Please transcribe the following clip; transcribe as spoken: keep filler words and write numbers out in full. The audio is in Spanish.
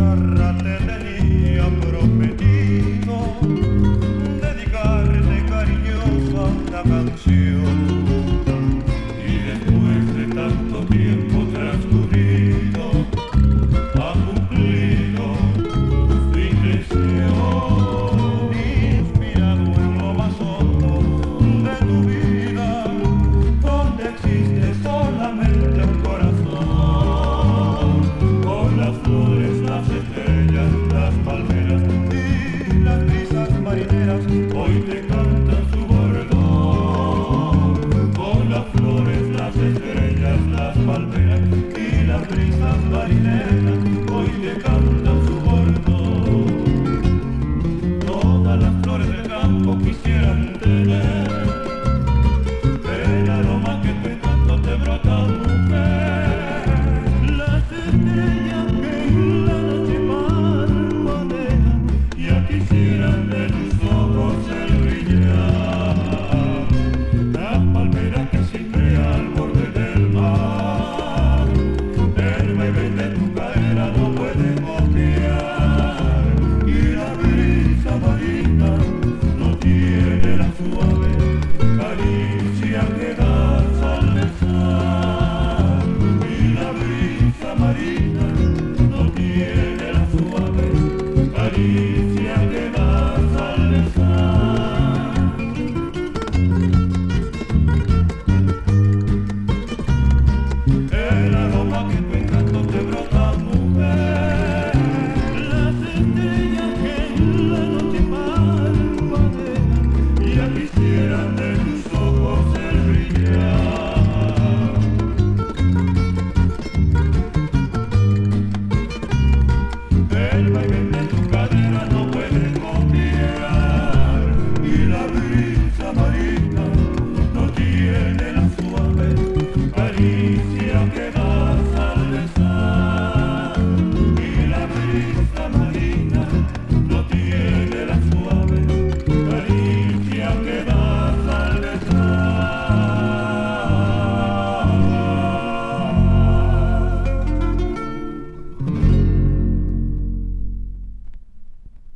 guitarra te tenía prometido dedicarte cariñosa una canción. Y después de tanto tiempo transcurrido, ha cumplido su intención, inspirado en lo más hondo de tu vida, donde existe solamente un corazón, con las flores, las estrellas, las palmeras y las brisas marineras, hoy te cantan su bordón, con las flores, las estrellas, las palmeras y las brisas marineras, hoy te cantan su bordón. Todas las flores del campo quisieran tener el aroma que tu encanto te brota, mujer. Las estrellas que en la noche parpadean ya quisieran de tus ojos el brillar. Las palmeras que siempre al borde del mar, el vaivén de tu cadera no puede copiar. Y la brisa marina no tiene la suave caricia que das al besar. Y la brisa marina no tiene la suave caricia que das al besar. El aroma que tu encanto te brota, mujer. Las estrellas que en la noche parpadean ya quisieran de tus ojos el brillar. El vaivén